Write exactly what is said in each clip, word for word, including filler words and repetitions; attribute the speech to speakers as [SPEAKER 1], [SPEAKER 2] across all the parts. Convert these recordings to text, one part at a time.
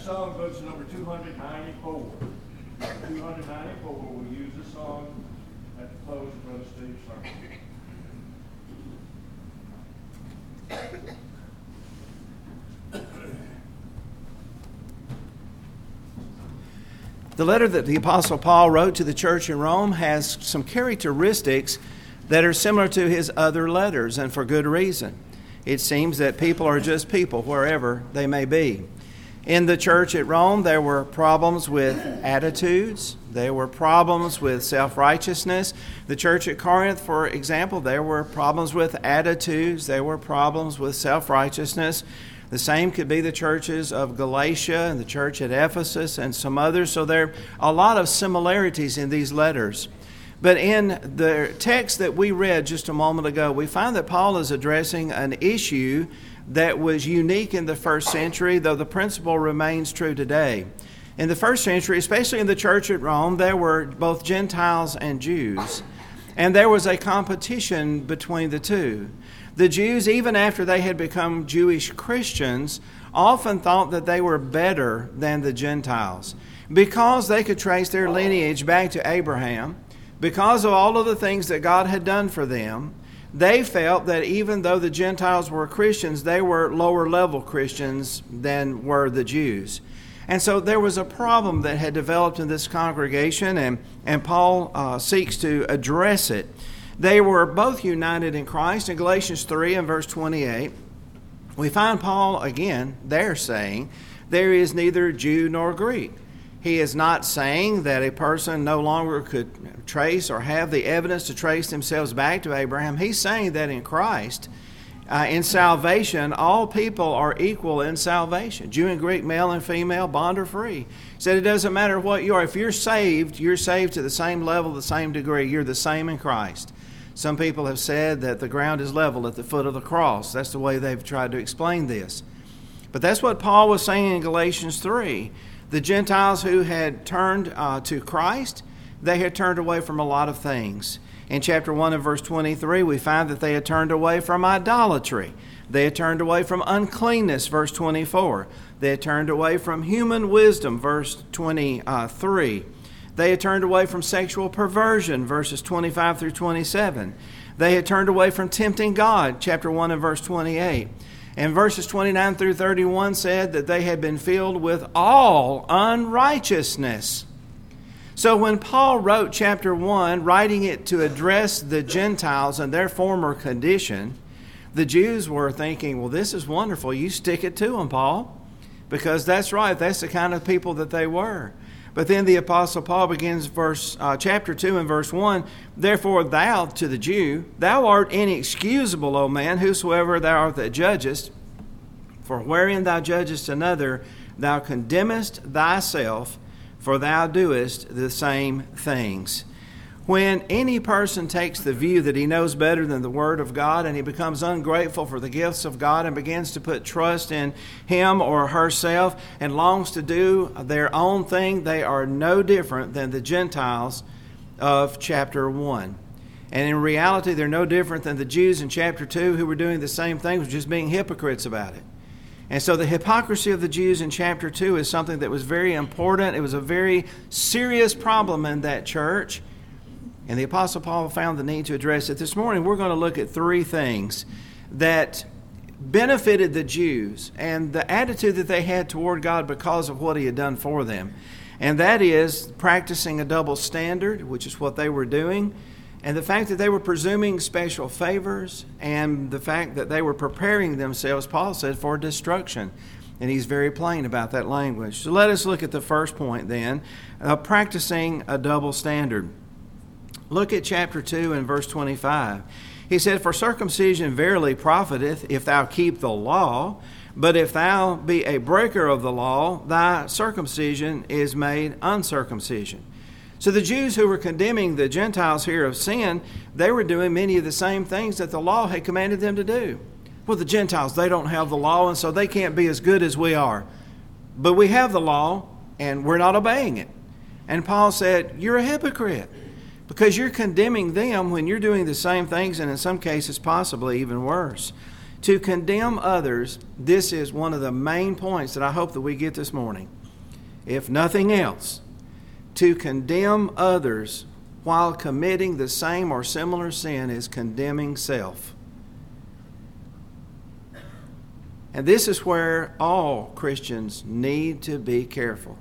[SPEAKER 1] songbook's number two hundred ninety-four. two hundred ninety-four, we'll use this song at the close of Brother Steve's sermon.
[SPEAKER 2] The letter that the Apostle Paul wrote to the church in Rome has some characteristics that are similar to his other letters, and for good reason. It seems that people are just people wherever they may be. In the church at Rome, there were problems with attitudes. There were problems with self-righteousness. The church at Corinth, for example, there were problems with attitudes. There were problems with self-righteousness. The same could be the churches of Galatia and the church at Ephesus and some others. So there are a lot of similarities in these letters. But in the text that we read just a moment ago, we find that Paul is addressing an issue that was unique in the first century, though the principle remains true today. In the first century, especially in the church at Rome, there were both Gentiles and Jews, and there was a competition between the two. The Jews, even after they had become Jewish Christians, often thought that they were better than the Gentiles because they could trace their lineage back to Abraham. Because of all of the things that God had done for them, they felt that even though the Gentiles were Christians, they were lower level Christians than were the Jews. And so there was a problem that had developed in this congregation, and, and Paul uh, seeks to address it. They were both united in Christ. In Galatians three and verse twenty-eight, we find Paul again there saying, there is neither Jew nor Greek. He is not saying that a person no longer could trace or have the evidence to trace themselves back to Abraham. He's saying that in Christ, uh, in salvation, all people are equal in salvation. Jew and Greek, male and female, bond or free. He said it doesn't matter what you are. If you're saved, you're saved to the same level, the same degree. You're the same in Christ. Some people have said that the ground is level at the foot of the cross. That's the way they've tried to explain this. But that's what Paul was saying in Galatians three. The Gentiles who had turned uh, to Christ, they had turned away from a lot of things. In chapter one and verse twenty-three, we find that they had turned away from idolatry. They had turned away from uncleanness, verse twenty-four. They had turned away from human wisdom, verse twenty-three. They had turned away from sexual perversion, verses twenty-five through twenty-seven. They had turned away from tempting God, chapter one and verse twenty-eight. And verses twenty-nine through thirty-one said that they had been filled with all unrighteousness. So when Paul wrote chapter one, writing it to address the Gentiles and their former condition, the Jews were thinking, well, this is wonderful. You stick it to them, Paul, because that's right. That's the kind of people that they were. But then the Apostle Paul begins verse uh, chapter two and verse one, therefore thou, to the Jew, thou art inexcusable, O man, whosoever thou art that judgest, for wherein thou judgest another, thou condemnest thyself, for thou doest the same things. When any person takes the view that he knows better than the Word of God and he becomes ungrateful for the gifts of God and begins to put trust in him or herself and longs to do their own thing, they are no different than the Gentiles of chapter one. And in reality, they're no different than the Jews in chapter two who were doing the same thing, just being hypocrites about it. And so the hypocrisy of the Jews in chapter two is something that was very important. It was a very serious problem in that church. And the Apostle Paul found the need to address it. This morning, we're going to look at three things that benefited the Jews and the attitude that they had toward God because of what he had done for them. And that is practicing a double standard, which is what they were doing, and the fact that they were presuming special favors, and the fact that they were preparing themselves, Paul said, for destruction. And he's very plain about that language. So let us look at the first point then, uh, practicing a double standard. Look at chapter two and verse twenty-five. He said, for circumcision verily profiteth, if thou keep the law, but if thou be a breaker of the law, thy circumcision is made uncircumcision. So the Jews who were condemning the Gentiles here of sin, they were doing many of the same things that the law had commanded them to do. Well, the Gentiles, they don't have the law, and so they can't be as good as we are. But we have the law, and we're not obeying it. And Paul said, you're a hypocrite, because you're condemning them when you're doing the same things, and in some cases possibly even worse. To condemn others, this is one of the main points that I hope that we get this morning. If nothing else, to condemn others while committing the same or similar sin is condemning self. And this is where all Christians need to be careful.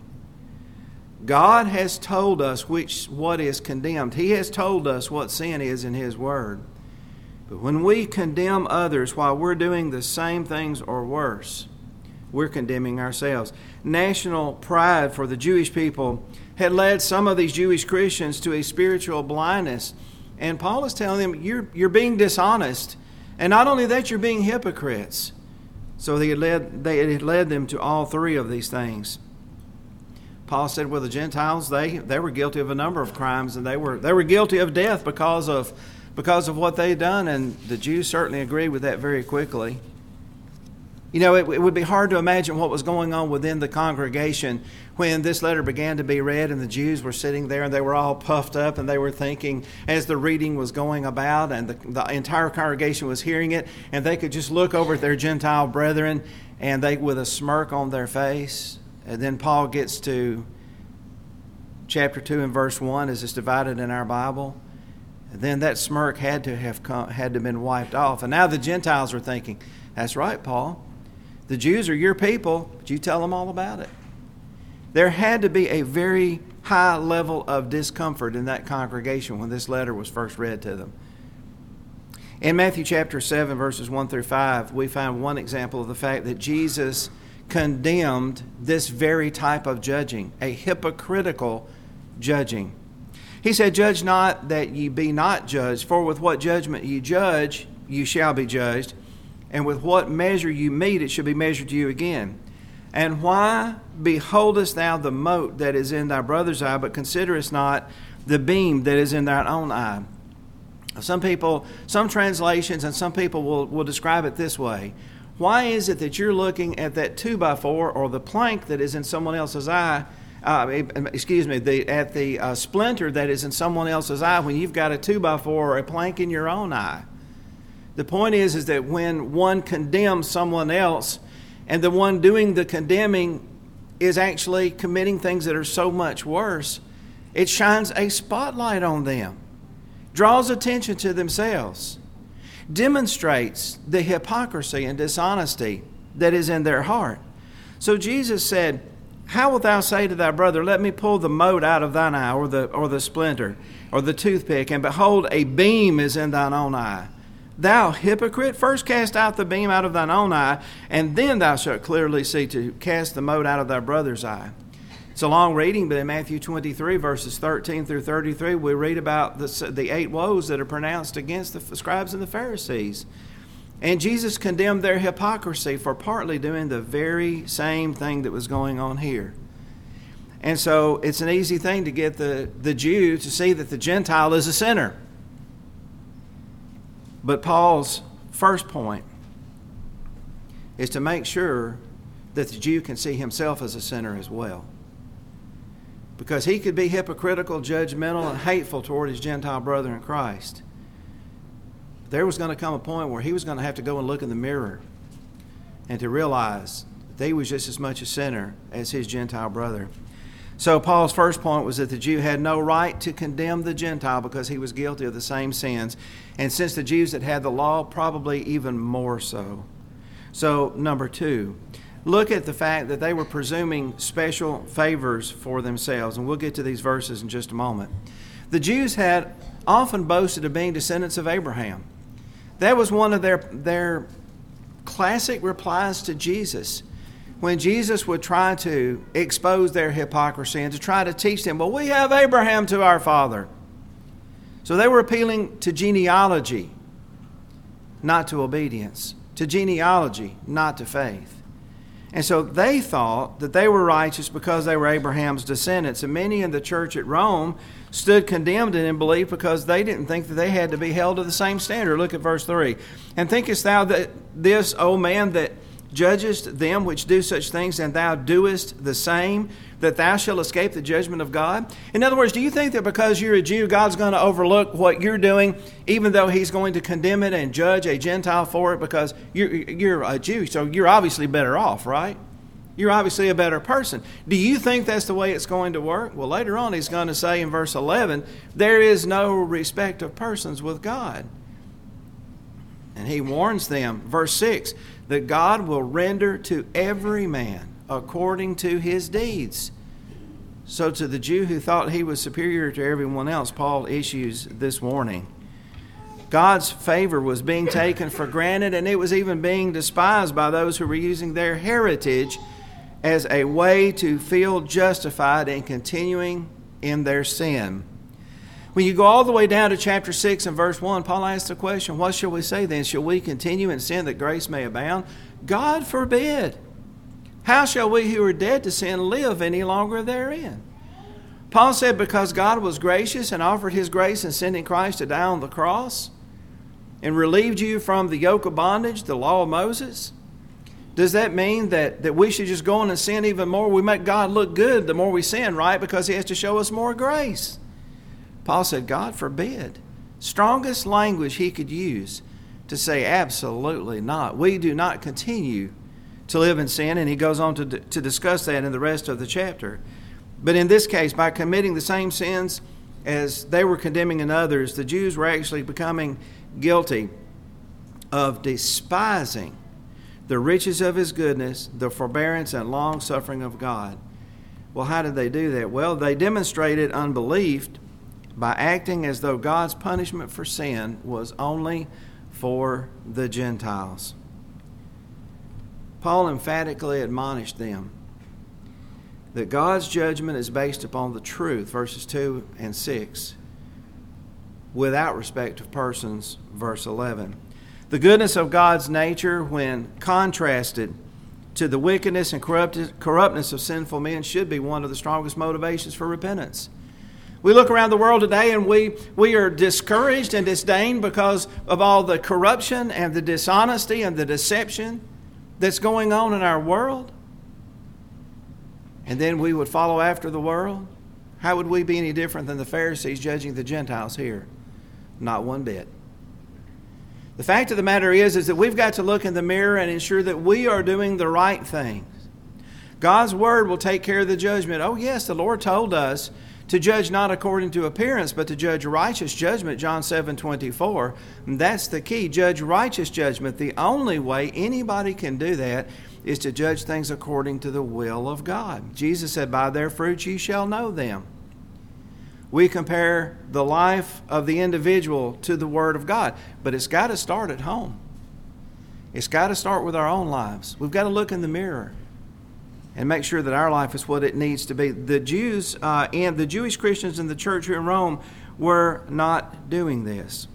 [SPEAKER 2] God has told us which what is condemned. He has told us what sin is in His Word. But when we condemn others while we're doing the same things or worse, we're condemning ourselves. National pride for the Jewish people had led some of these Jewish Christians to a spiritual blindness. And Paul is telling them, you're, you're being dishonest. And not only that, you're being hypocrites. So they had, led, they had led them to all three of these things. Paul said, well, the Gentiles, they, they were guilty of a number of crimes, and they were they were guilty of death because of because of what they had done, and the Jews certainly agreed with that very quickly. You know, it, it would be hard to imagine what was going on within the congregation when this letter began to be read, and the Jews were sitting there, and they were all puffed up, and they were thinking as the reading was going about, and the, the entire congregation was hearing it, and they could just look over at their Gentile brethren, and they with a smirk on their face. And then Paul gets to chapter two and verse one, as it's divided in our Bible. And then that smirk had to have come, had to have been wiped off. And now the Gentiles are thinking, that's right, Paul. The Jews are your people, but you tell them all about it. There had to be a very high level of discomfort in that congregation when this letter was first read to them. In Matthew chapter seven, verses one through five, we find one example of the fact that Jesus condemned this very type of judging, a hypocritical judging. He said, judge not that ye be not judged, for with what judgment ye judge, you shall be judged, and with what measure you mete, it shall be measured to you again. And why beholdest thou the mote that is in thy brother's eye, but considerest not the beam that is in thine own eye? Some people, some translations and some people will, will describe it this way. Why is it that you're looking at that two by four or the plank that is in someone else's eye, uh, excuse me, the, at the uh, splinter that is in someone else's eye when you've got a two by four or a plank in your own eye? The point is, is that when one condemns someone else and the one doing the condemning is actually committing things that are so much worse, it shines a spotlight on them, draws attention to themselves, demonstrates the hypocrisy and dishonesty that is in their heart. So Jesus said, how wilt thou say to thy brother, let me pull the mote out of thine eye, or the or the splinter, or the toothpick, and behold, a beam is in thine own eye? Thou hypocrite, first cast out the beam out of thine own eye, and then thou shalt clearly see to cast the mote out of thy brother's eye. It's a long reading, but in Matthew twenty-three, verses thirteen through thirty-three, we read about the, the eight woes that are pronounced against the scribes and the Pharisees. And Jesus condemned their hypocrisy for partly doing the very same thing that was going on here. And so it's an easy thing to get the, the Jew to see that the Gentile is a sinner. But Paul's first point is to make sure that the Jew can see himself as a sinner as well. Because he could be hypocritical, judgmental, and hateful toward his Gentile brother in Christ. There was going to come a point where he was going to have to go and look in the mirror and to realize that he was just as much a sinner as his Gentile brother. So Paul's first point was that the Jew had no right to condemn the Gentile because he was guilty of the same sins. And since the Jews that had the law, probably even more so. So, number two, look at the fact that they were presuming special favors for themselves. And we'll get to these verses in just a moment. The Jews had often boasted of being descendants of Abraham. That was one of their, their classic replies to Jesus. When Jesus would try to expose their hypocrisy and to try to teach them, well, we have Abraham to our father. So they were appealing to genealogy, not to obedience. To genealogy, not to faith. And so they thought that they were righteous because they were Abraham's descendants. And many in the church at Rome stood condemned and in belief because they didn't think that they had to be held to the same standard. Look at verse three. And thinkest thou that this, O man, that judgest them which do such things, and thou doest the same, that thou shalt escape the judgment of God? In other words, do you think that because you're a Jew, God's going to overlook what you're doing, even though He's going to condemn it and judge a Gentile for it because you're, you're a Jew, so you're obviously better off, right? You're obviously a better person. Do you think that's the way it's going to work? Well, later on He's going to say in verse eleven, there is no respect of persons with God. And He warns them, verse six, that God will render to every man according to his deeds. So to the Jew who thought he was superior to everyone else, Paul issues this warning. God's favor was being taken for granted, and it was even being despised by those who were using their heritage as a way to feel justified in continuing in their sin. When you go all the way down to chapter six and verse one, Paul asks the question, what shall we say then? Shall we continue in sin that grace may abound? God forbid. How shall we who are dead to sin live any longer therein? Paul said because God was gracious and offered His grace in sending Christ to die on the cross and relieved you from the yoke of bondage, the law of Moses, does that mean that, that we should just go on and sin even more? We make God look good the more we sin, right? Because He has to show us more grace. Paul said, God forbid. Strongest language he could use to say absolutely not. We do not continue to live in sin, and he goes on to, to discuss that in the rest of the chapter. But in this case, by committing the same sins as they were condemning in others, the Jews were actually becoming guilty of despising the riches of His goodness, the forbearance and long-suffering of God. Well, how did they do that? Well, they demonstrated unbelief by acting as though God's punishment for sin was only for the Gentiles. Paul emphatically admonished them that God's judgment is based upon the truth, verses two and six, without respect of persons, verse eleven. The goodness of God's nature, when contrasted to the wickedness and corruptness of sinful men, should be one of the strongest motivations for repentance. We look around the world today and we, we are discouraged and disdained because of all the corruption and the dishonesty and the deception that's going on in our world. And then we would follow after the world. How would we be any different than the Pharisees judging the Gentiles here? Not one bit. The fact of the matter is, is that we've got to look in the mirror and ensure that we are doing the right things. God's Word will take care of the judgment. Oh yes, the Lord told us to judge not according to appearance, but to judge righteous judgment, John seven twenty-four. And that's the key, judge righteous judgment. The only way anybody can do that is to judge things according to the will of God. Jesus said, by their fruits ye shall know them. We compare the life of the individual to the Word of God, but it's got to start at home. It's got to start with our own lives. We've got to look in the mirror and make sure that our life is what it needs to be. The Jews uh, and the Jewish Christians in the church here in Rome were not doing this.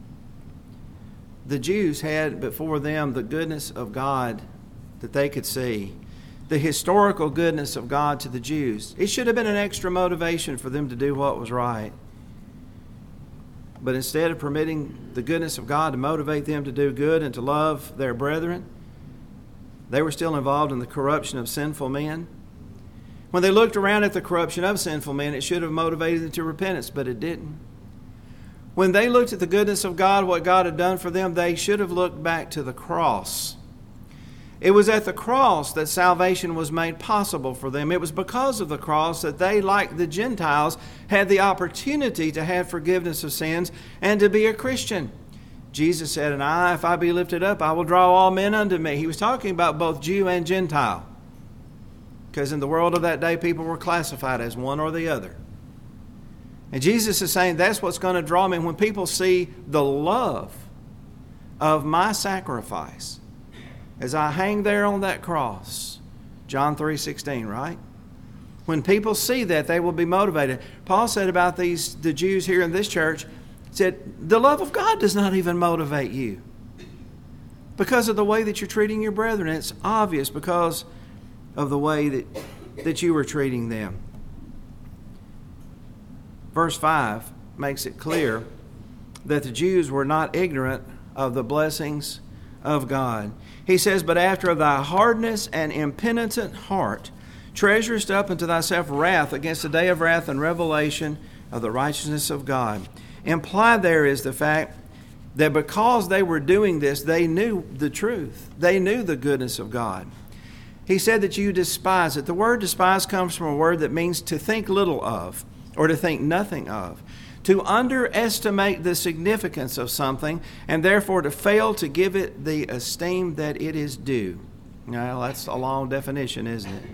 [SPEAKER 2] The Jews had before them the goodness of God that they could see. The historical goodness of God to the Jews. It should have been an extra motivation for them to do what was right. But instead of permitting the goodness of God to motivate them to do good and to love their brethren, they were still involved in the corruption of sinful men. When they looked around at the corruption of sinful men, it should have motivated them to repentance, but it didn't. When they looked at the goodness of God, what God had done for them, they should have looked back to the cross. It was at the cross that salvation was made possible for them. It was because of the cross that they, like the Gentiles, had the opportunity to have forgiveness of sins and to be a Christian. Jesus said, and I, if I be lifted up, I will draw all men unto me. He was talking about both Jew and Gentile. Because in the world of that day, people were classified as one or the other. And Jesus is saying that's what's going to draw me. When people see the love of my sacrifice as I hang there on that cross, John three sixteen, right? When people see that, they will be motivated. Paul said about these the Jews here in this church, said, the love of God does not even motivate you because of the way that you're treating your brethren. It's obvious because of the way that, that you were treating them. Verse five makes it clear that the Jews were not ignorant of the blessings of God. He says, but after thy hardness and impenitent heart, treasurest up unto thyself wrath against the day of wrath and revelation of the righteousness of God. Implied there is the fact that because they were doing this, they knew the truth. They knew the goodness of God. He said that you despise it. The word despise comes from a word that means to think little of or to think nothing of. To underestimate the significance of something and therefore to fail to give it the esteem that it is due. Well, that's a long definition, isn't it?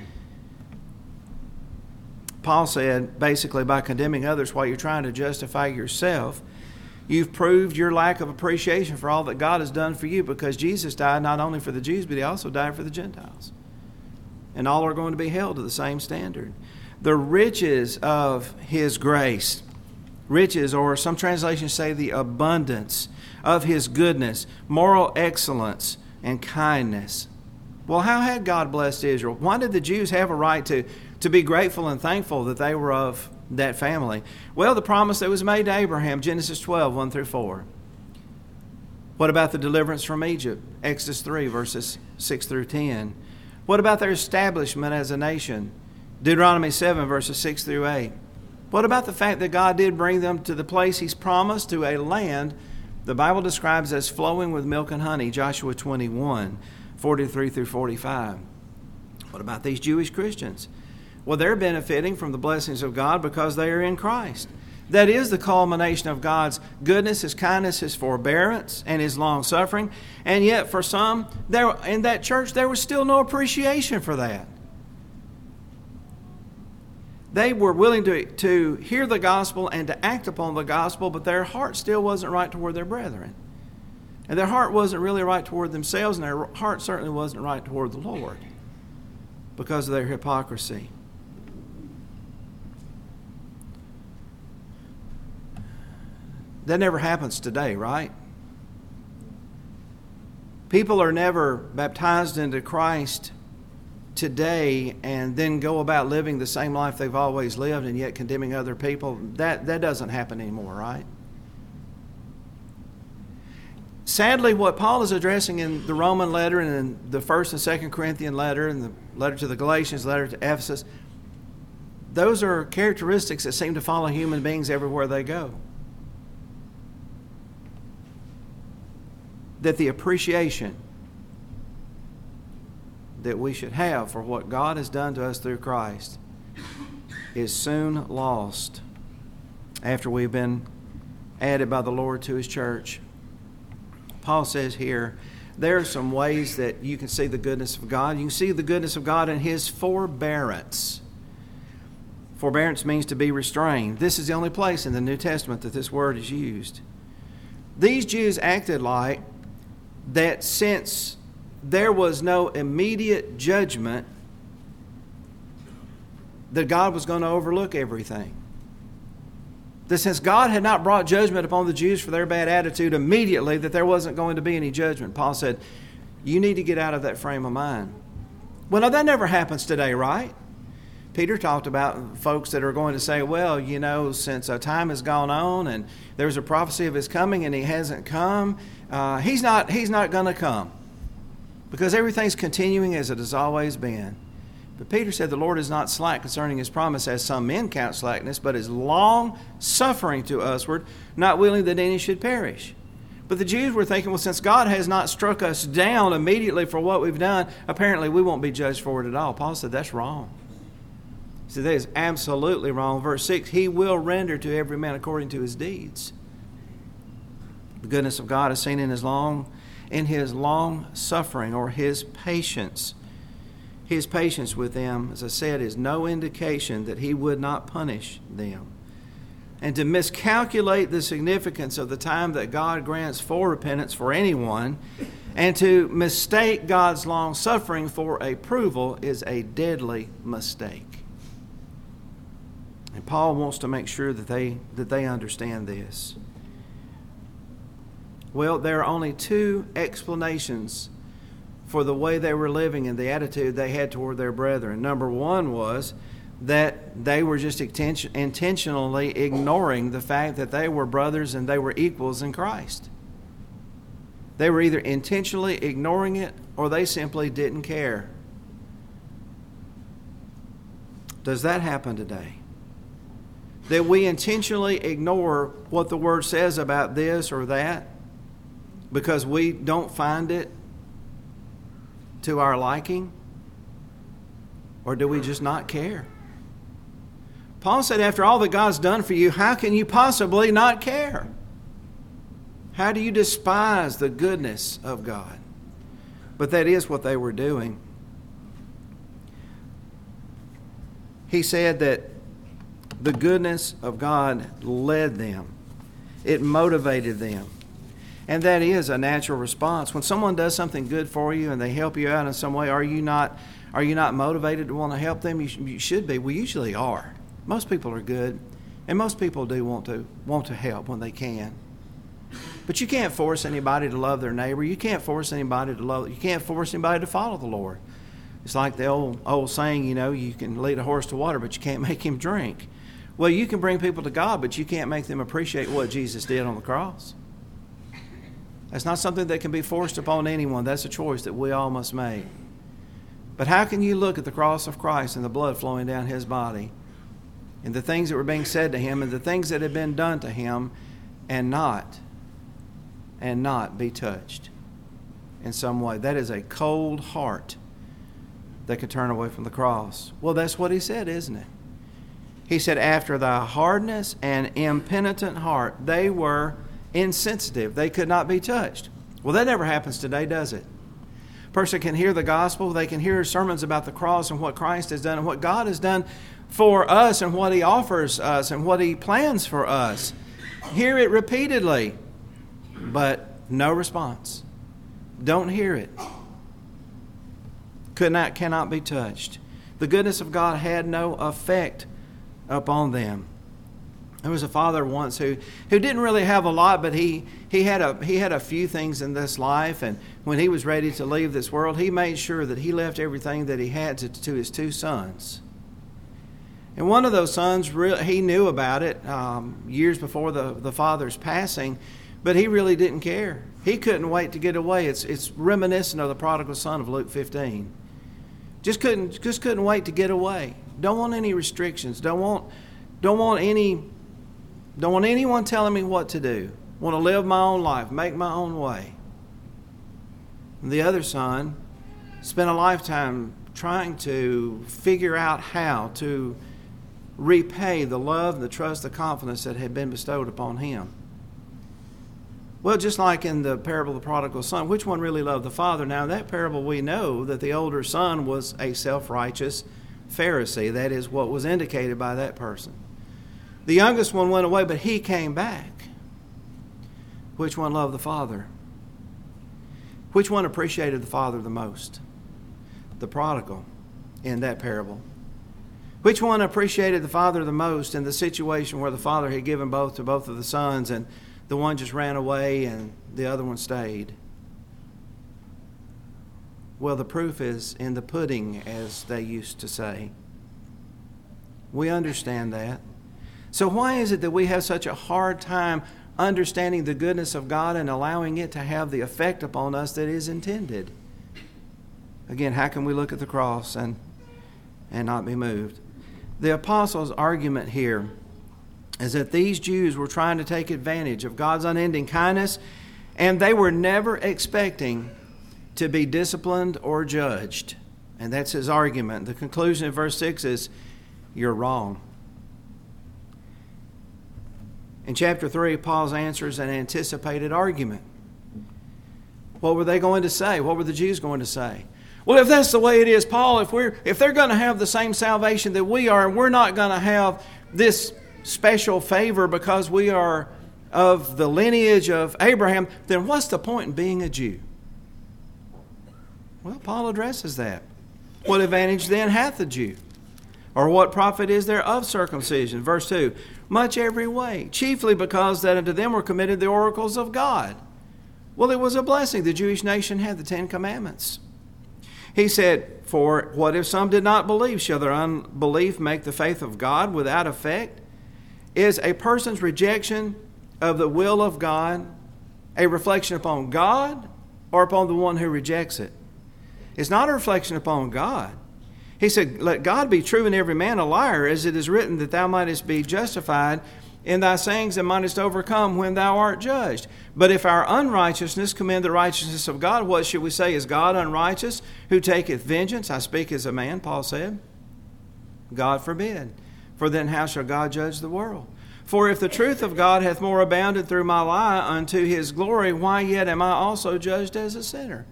[SPEAKER 2] Paul said, basically, by condemning others while you're trying to justify yourself, you've proved your lack of appreciation for all that God has done for you, because Jesus died not only for the Jews, but He also died for the Gentiles. And all are going to be held to the same standard. The riches of His grace, riches, or some translations say the abundance of His goodness, moral excellence, and kindness. Well, how had God blessed Israel? Why did the Jews have a right to, to be grateful and thankful that they were of that family? Well, the promise that was made to Abraham, Genesis twelve, one through four. What about the deliverance from Egypt? Exodus three, verses six through ten. What about their establishment as a nation? Deuteronomy seven, verses six through eight. What about the fact that God did bring them to the place He's promised, to a land the Bible describes as flowing with milk and honey, Joshua twenty-one, forty-three through forty-five. What about these Jewish Christians? Well, they're benefiting from the blessings of God because they are in Christ. That is the culmination of God's goodness, His kindness, His forbearance, and His long-suffering. And yet for some, there in that church, there was still no appreciation for that. They were willing to, to hear the gospel and to act upon the gospel, but their heart still wasn't right toward their brethren. And their heart wasn't really right toward themselves, and their heart certainly wasn't right toward the Lord because of their hypocrisy. That never happens today, right? People are never baptized into Christ today and then go about living the same life they've always lived and yet condemning other people. That, that doesn't happen anymore, right? Sadly, what Paul is addressing in the Roman letter and in the First and Second Corinthian letter and the letter to the Galatians, letter to Ephesus, those are characteristics that seem to follow human beings everywhere they go. That the appreciation that we should have for what God has done to us through Christ is soon lost after we've been added by the Lord to His church. Paul says here, there are some ways that you can see the goodness of God. You can see the goodness of God in His forbearance. Forbearance means to be restrained. This is the only place in the New Testament that this word is used. These Jews acted like that since there was no immediate judgment, that God was going to overlook everything. That since God had not brought judgment upon the Jews for their bad attitude immediately, that there wasn't going to be any judgment. Paul said, you need to get out of that frame of mind. Well, no, that never happens today, right? Peter talked about folks that are going to say, well, you know, since a time has gone on and there's a prophecy of His coming and He hasn't come, uh, he's not, he's not going to come because everything's continuing as it has always been. But Peter said the Lord is not slack concerning His promise, as some men count slackness, but is long suffering to usward, not willing that any should perish. But the Jews were thinking, well, since God has not struck us down immediately for what we've done, apparently we won't be judged for it at all. Paul said that's wrong. He said that is absolutely wrong. Verse six, He will render to every man according to his deeds. The goodness of God is seen in His long, in His long suffering, or His patience. His patience with them, as I said, is no indication that He would not punish them. And to miscalculate the significance of the time that God grants for repentance for anyone, and to mistake God's long suffering for approval, is a deadly mistake. And Paul wants to make sure that they that they understand this. Well, there are only two explanations for the way they were living and the attitude they had toward their brethren. Number one was that they were just intention, intentionally ignoring the fact that they were brothers and they were equals in Christ. They were either intentionally ignoring it or they simply didn't care. Does that happen today? That we intentionally ignore what the Word says about this or that because we don't find it to our liking? Or do we just not care? Paul said, after all that God's done for you, how can you possibly not care? How do you despise the goodness of God? But that is what they were doing. He said that the goodness of God led them. It motivated them. And that is a natural response. When someone does something good for you and they help you out in some way, are you not, are you not motivated to want to help them? You, sh- you should be. We usually are. Most people are good. And most people do want to want to help when they can. But you can't force anybody to love their neighbor. You can't force anybody to love. You can't force anybody to follow the Lord. It's like the old old saying, you know, you can lead a horse to water, but you can't make him drink. Well, you can bring people to God, but you can't make them appreciate what Jesus did on the cross. That's not something that can be forced upon anyone. That's a choice that we all must make. But how can you look at the cross of Christ and the blood flowing down His body and the things that were being said to Him and the things that had been done to Him and not, and not be touched in some way? That is a cold heart that can turn away from the cross. Well, that's what He said, isn't it? He said, after the hardness and impenitent heart, they were insensitive. They could not be touched. Well, that never happens today, does it? A person can hear the gospel. They can hear sermons about the cross and what Christ has done and what God has done for us and what He offers us and what He plans for us. Hear it repeatedly, but no response. Don't hear it. Could not, cannot be touched. The goodness of God had no effect upon them. There was a father once who, who didn't really have a lot, but he, he had a he had a few things in this life, and when he was ready to leave this world, he made sure that he left everything that he had to, to his two sons. And one of those sons, he knew about it um, years before the, the father's passing, but he really didn't care. He couldn't wait to get away. It's it's reminiscent of the prodigal son of Luke fifteen. Just couldn't just couldn't wait to get away. Don't want any restrictions. Don't want don't want any don't want anyone telling me what to do. Want to live my own life, make my own way. And the other son spent a lifetime trying to figure out how to repay the love, the trust, the confidence that had been bestowed upon him. Well, just like in the parable of the prodigal son, which one really loved the father? Now, in that parable, we know that the older son was a self-righteous Pharisee. That is what was indicated by that person. The youngest one went away, but he came back. Which one loved the father? Which one appreciated the father the most? The prodigal in that parable. Which one appreciated the father the most in the situation where the father had given both to both of the sons and the one just ran away and the other one stayed? Well, the proof is in the pudding, as they used to say. We understand that. So why is it that we have such a hard time understanding the goodness of God and allowing it to have the effect upon us that is intended? Again, how can we look at the cross and, and not be moved? The apostles' argument here is that these Jews were trying to take advantage of God's unending kindness, and they were never expecting to be disciplined or judged. And that's his argument. The conclusion of verse six is, you're wrong. In chapter three, Paul's answers an anticipated argument. What were they going to say? What were the Jews going to say? Well, if that's the way it is, Paul, if we're if they're going to have the same salvation that we are, and we're not going to have this special favor because we are of the lineage of Abraham, then what's the point in being a Jew? Well, Paul addresses that. What advantage then hath the Jew? Or what profit is there of circumcision? Verse two, much every way, chiefly because that unto them were committed the oracles of God. Well, it was a blessing. The Jewish nation had the Ten Commandments. He said, for what if some did not believe? Shall their unbelief make the faith of God without effect? Is a person's rejection of the will of God a reflection upon God or upon the one who rejects it? It's not a reflection upon God. He said, let God be true and every man a liar, as it is written, that thou mightest be justified in thy sayings and mightest overcome when thou art judged. But if our unrighteousness commend the righteousness of God, what should we say? Is God unrighteous, who taketh vengeance? I speak as a man, Paul said. God forbid. For then how shall God judge the world? For if the truth of God hath more abounded through my lie unto his glory, why yet am I also judged as a sinner?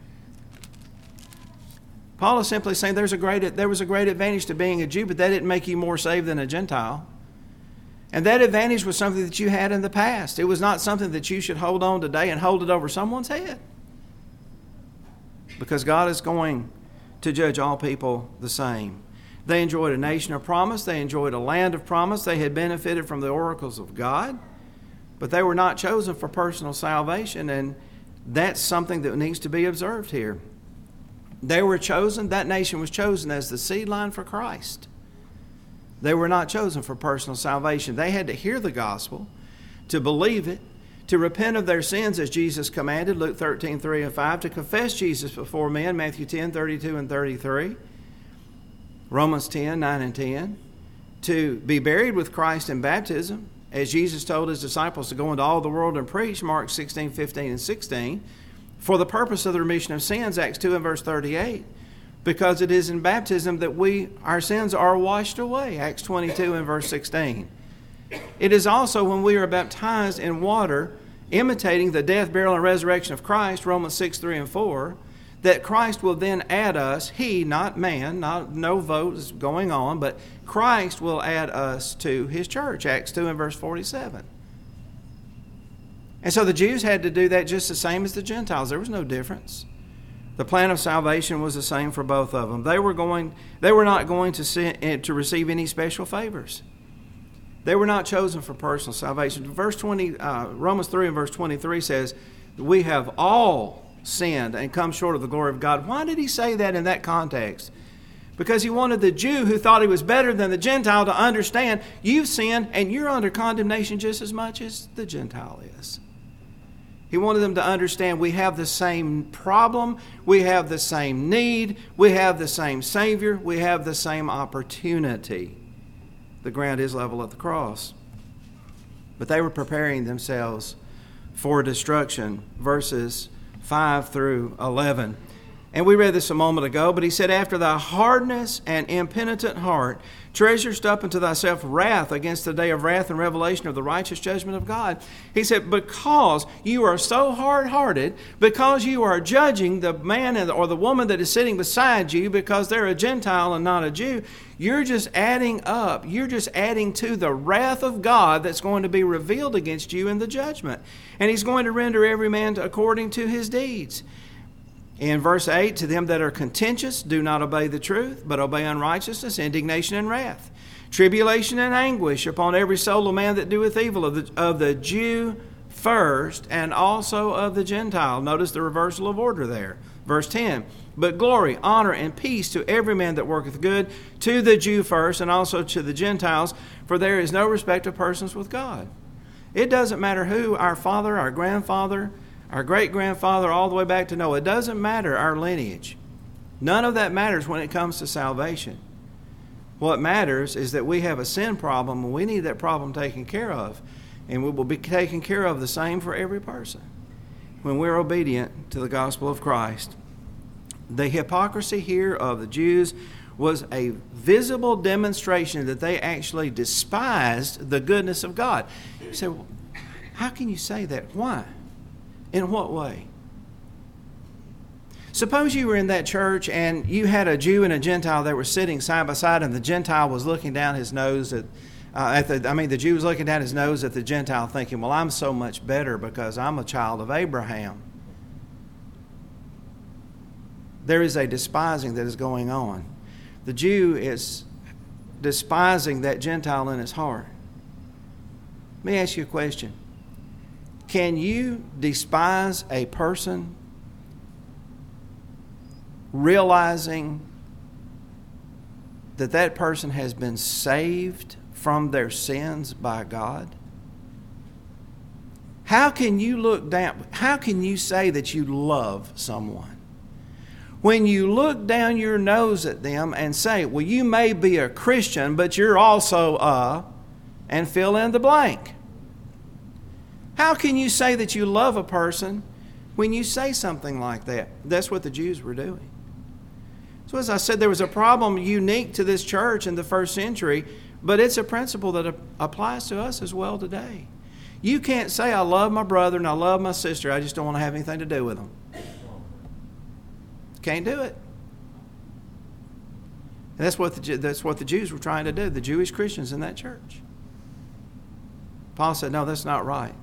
[SPEAKER 2] Paul is simply saying there's a great, there was a great advantage to being a Jew, but that didn't make you more saved than a Gentile. And that advantage was something that you had in the past. It was not something that you should hold on today and hold it over someone's head. Because God is going to judge all people the same. They enjoyed a nation of promise. They enjoyed a land of promise. They had benefited from the oracles of God. But they were not chosen for personal salvation. And that's something that needs to be observed here. They were chosen, that nation was chosen as the seed line for Christ. They were not chosen for personal salvation. They had to hear the gospel, to believe it, to repent of their sins as Jesus commanded, Luke thirteen, three and five, to confess Jesus before men, Matthew ten, thirty-two and thirty-three, Romans ten, nine and ten, to be buried with Christ in baptism, as Jesus told his disciples to go into all the world and preach, Mark sixteen, fifteen and sixteen, for the purpose of the remission of sins, Acts two and verse thirty-eight, because it is in baptism that we our sins are washed away, Acts twenty-two and verse sixteen. It is also when we are baptized in water, imitating the death, burial, and resurrection of Christ, Romans six, three and four, that Christ will then add us, he, not man, not no vote is going on, but Christ will add us to his church, Acts two and verse forty-seven. And so the Jews had to do that just the same as the Gentiles. There was no difference. The plan of salvation was the same for both of them. They were going, they were not going to see, to receive any special favors. They were not chosen for personal salvation. Verse twenty, uh, Romans three and verse twenty-three says, "We have all sinned and come short of the glory of God." Why did he say that in that context? Because he wanted the Jew who thought he was better than the Gentile to understand, you've sinned and you're under condemnation just as much as the Gentile is. He wanted them to understand we have the same problem, we have the same need, we have the same Savior, we have the same opportunity. The ground is level at the cross. But they were preparing themselves for destruction. Verses five through eleven. And we read this a moment ago, but he said, "After thy hardness and impenitent heart, treasurest up unto thyself wrath against the day of wrath and revelation of the righteous judgment of God." He said, because you are so hard-hearted, because you are judging the man or the woman that is sitting beside you because they're a Gentile and not a Jew, you're just adding up. You're just adding to the wrath of God that's going to be revealed against you in the judgment. And he's going to render every man according to his deeds. In verse eight, "To them that are contentious, do not obey the truth, but obey unrighteousness, indignation, and wrath. Tribulation and anguish upon every soul of man that doeth evil, of the, of the Jew first, and also of the Gentile." Notice the reversal of order there. Verse ten, "But glory, honor, and peace to every man that worketh good, to the Jew first, and also to the Gentiles, for there is no respect of persons with God." It doesn't matter who, our father, our grandfather, our great-grandfather, all the way back to Noah. It doesn't matter our lineage. None of that matters when it comes to salvation. What matters is that we have a sin problem and we need that problem taken care of. And we will be taken care of the same for every person when we're obedient to the gospel of Christ. The hypocrisy here of the Jews was a visible demonstration that they actually despised the goodness of God. You say, well, how can you say that? Why? In what way? Suppose you were in that church and you had a Jew and a Gentile that were sitting side by side, and the Gentile was looking down his nose at, uh, at the, I mean, the Jew was looking down his nose at the Gentile thinking, well, I'm so much better because I'm a child of Abraham. There is a despising that is going on. The Jew is despising that Gentile in his heart. Let me ask you a question. Can you despise a person realizing that that person has been saved from their sins by God? How can you look down? How can you say that you love someone when you look down your nose at them and say, well, you may be a Christian, but you're also a, and fill in the blank? How can you say that you love a person when you say something like that? That's what the Jews were doing. So as I said, there was a problem unique to this church in the first century, but it's a principle that applies to us as well today. You can't say, I love my brother and I love my sister, I just don't want to have anything to do with them. Can't do it. And that's what the, that's what the Jews were trying to do, the Jewish Christians in that church. Paul said, no, that's not right.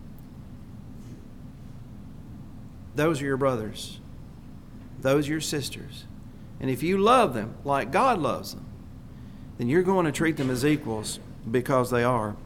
[SPEAKER 2] Those are your brothers. Those are your sisters. And if you love them like God loves them, then you're going to treat them as equals because they are.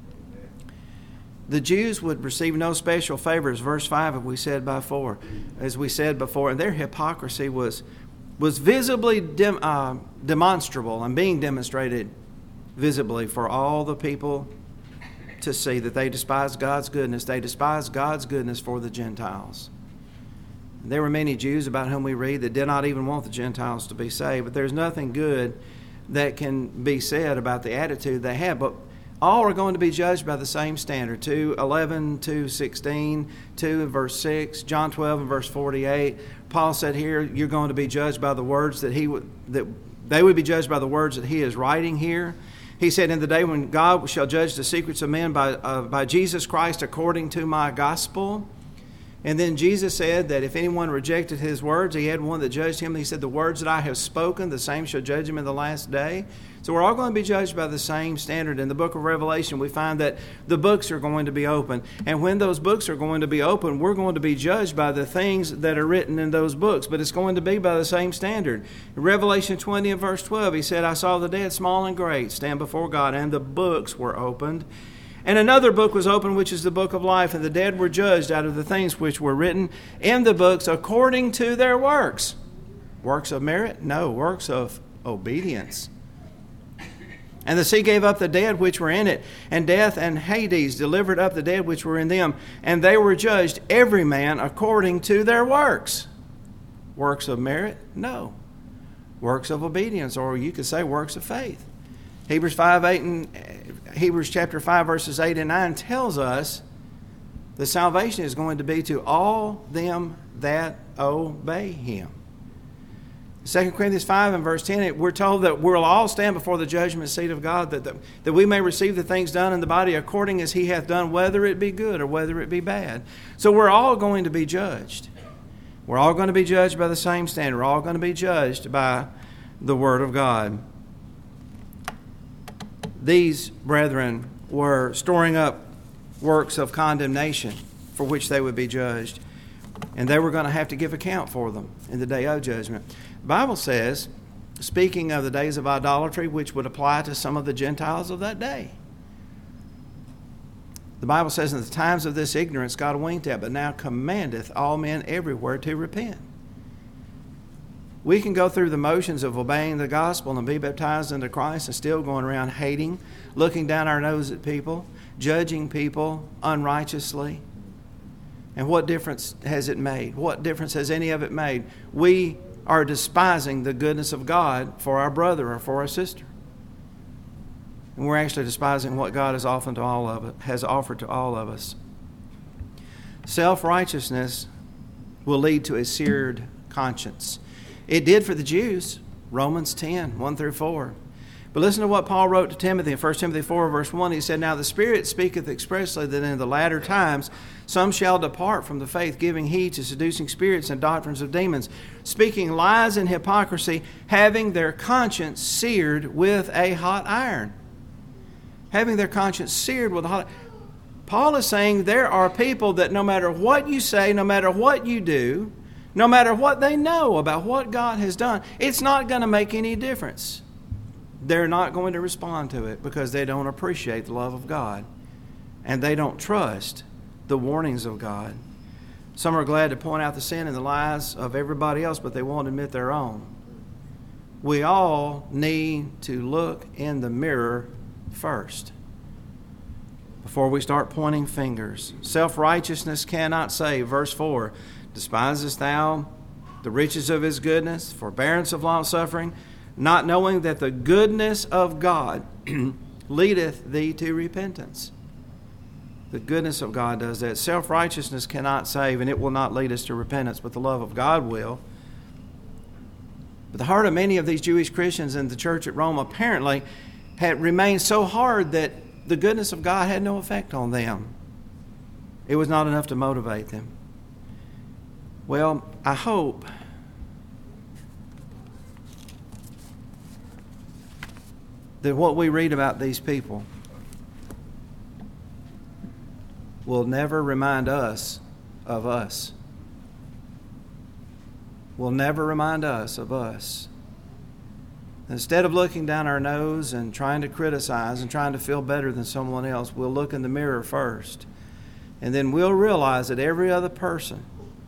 [SPEAKER 2] The Jews would receive no special favors. Verse five, as we said before, as we said before, and their hypocrisy was was visibly dem, uh, demonstrable and being demonstrated visibly for all the people to see that they despised God's goodness. They despised God's goodness for the Gentiles. There were many Jews about whom we read that did not even want the Gentiles to be saved. But there's nothing good that can be said about the attitude they had. But all are going to be judged by the same standard. two eleven, two sixteen, two and verse six, John twelve and verse forty-eight. Paul said here, you're going to be judged by the words that he would, that they would be judged by the words that he is writing here. He said, in the day when God shall judge the secrets of men by, uh, by Jesus Christ according to my gospel. And then Jesus said that if anyone rejected his words, he had one that judged him. He said, the words that I have spoken, the same shall judge him in the last day. So we're all going to be judged by the same standard. In the book of Revelation, we find that the books are going to be open. And when those books are going to be open, we're going to be judged by the things that are written in those books. But it's going to be by the same standard. In Revelation twenty and verse twelve, he said, I saw the dead, small and great, stand before God, and the books were opened. And another book was opened, which is the book of life, and the dead were judged out of the things which were written in the books according to their works. Works of merit? No, works of obedience. And the sea gave up the dead which were in it, and death and Hades delivered up the dead which were in them, and they were judged every man according to their works. Works of merit? No. Works of obedience, or you could say works of faith. Hebrews five, eight, and Hebrews chapter five, verses eight and nine tells us the salvation is going to be to all them that obey him. Second Corinthians five and verse ten, we're told that we'll all stand before the judgment seat of God, that, the, that we may receive the things done in the body according as he hath done, whether it be good or whether it be bad. So we're all going to be judged. We're all going to be judged by the same standard. We're all going to be judged by the Word of God. These brethren were storing up works of condemnation for which they would be judged. And they were going to have to give account for them in the day of judgment. The Bible says, speaking of the days of idolatry, which would apply to some of the Gentiles of that day. The Bible says, in the times of this ignorance God winked at, but now commandeth all men everywhere to repent. We can go through the motions of obeying the gospel and be baptized into Christ and still going around hating, looking down our nose at people, judging people unrighteously. And what difference has it made? What difference has any of it made? We are despising the goodness of God for our brother or for our sister. And we're actually despising what God has offered to all of it, has offered to all of us. Self-righteousness will lead to a seared conscience. It did for the Jews, Romans ten, one through four. But listen to what Paul wrote to Timothy in First Timothy four, verse one. He said, now the Spirit speaketh expressly that in the latter times some shall depart from the faith, giving heed to seducing spirits and doctrines of demons, speaking lies and hypocrisy, having their conscience seared with a hot iron. Having their conscience seared with a hot iron. Paul is saying there are people that no matter what you say, no matter what you do, no matter what they know about what God has done, it's not going to make any difference. They're not going to respond to it because they don't appreciate the love of God and they don't trust the warnings of God. Some are glad to point out the sin and the lies of everybody else, but they won't admit their own. We all need to look in the mirror first. before we start pointing fingers. Self-righteousness cannot save. Verse four, despisest thou the riches of his goodness, forbearance of long-suffering, not knowing that the goodness of God leadeth thee to repentance. The goodness of God does that. Self-righteousness cannot save, and it will not lead us to repentance, but the love of God will. But the heart of many of these Jewish Christians in the church at Rome apparently had remained so hard that the goodness of God had no effect on them. It was not enough to motivate them. Well, I hope that what we read about these people will never remind us of us. Will never remind us of us. Instead of looking down our nose and trying to criticize and trying to feel better than someone else, we'll look in the mirror first. And then we'll realize that every other person,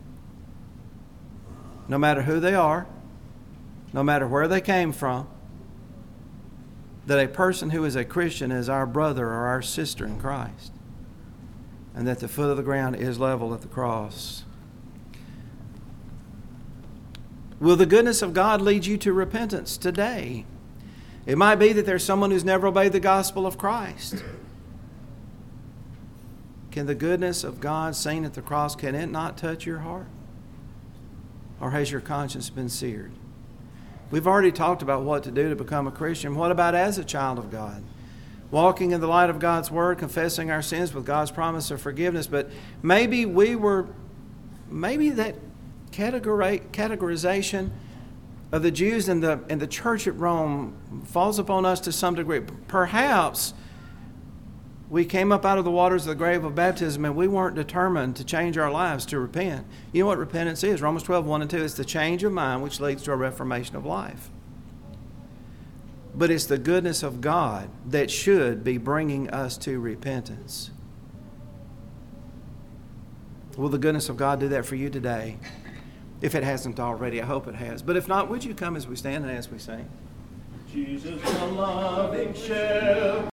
[SPEAKER 2] no matter who they are, no matter where they came from, that a person who is a Christian is our brother or our sister in Christ. And that the foot of the ground is level at the cross. Will the goodness of God lead you to repentance today? It might be that there's someone who's never obeyed the gospel of Christ. Can the goodness of God seen at the cross, can it not touch your heart? Or has your conscience been seared? We've already talked about what to do to become a Christian. What about as a child of God? Walking in the light of God's Word, confessing our sins with God's promise of forgiveness. But maybe we were, maybe that categorization of the Jews and the, and the church at Rome falls upon us to some degree. Perhaps we came up out of the waters of the grave of baptism and we weren't determined to change our lives, to repent. You know what repentance is? Romans twelve, one and two. It's the change of mind which leads to a reformation of life. But it's the goodness of God that should be bringing us to repentance. Will the goodness of God do that for you today? If it hasn't already, I hope it has. But if not, would you come as we stand and as we sing?
[SPEAKER 1] Jesus, the loving shelter.